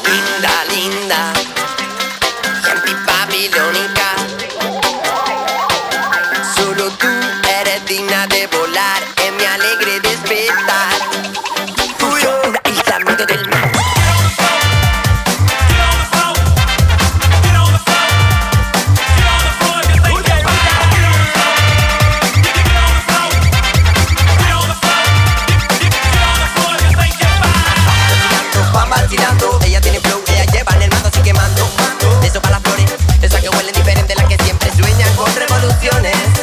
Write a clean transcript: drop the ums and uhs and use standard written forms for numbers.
Linda, linda, antibabilónica. Solo tú eres digna de volar en mi alegre despertar. Una isla en medio del mar. Van vacilando, ella tiene flow, ella lleva en el mando así quemando. De eso para las flores, esas que huelen diferente, las que siempre sueñan con revoluciones.